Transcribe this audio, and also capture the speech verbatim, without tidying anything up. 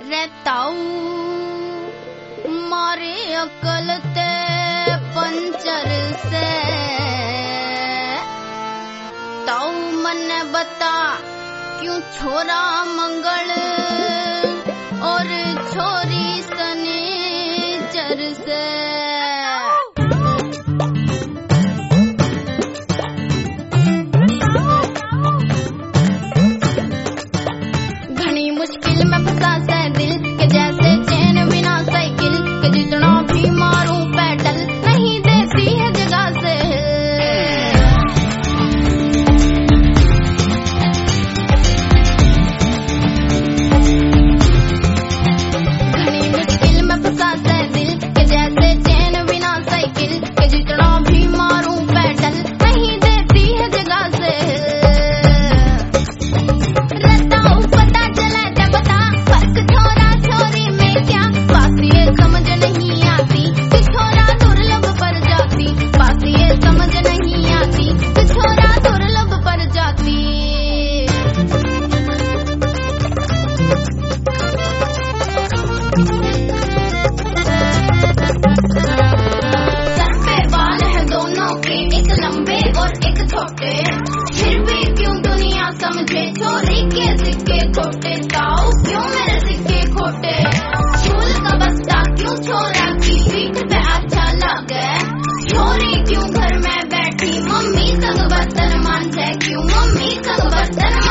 रहताऊ मारे अकल ते पंचर से ताऊ मने बता क्यों छोरा मंगल और छोरी शनिचर से। घनी मुश्किल में फंसा से दिल के जैसे चैन बिना साइकिल के जितना भी मारूं पैडल नहीं देती है जगह से। घनी मुश्किल में फंसा से दिल के जैसे चैन बिना साइकिल के जितना भी मारूं पैडल नहीं देती है जगह से। फिर भी क्यों दुनिया समझे छोरी के सिक्के खोटे ताऊ क्यों मेरे सिक्के खोटे। फूल का बस्ता क्यों छोरा की पीठ पे अच्छा लगे। छोरी क्यों घर में बैठी मम्मी संग बर्तन मांझे क्यों मम्मी संग बर्तन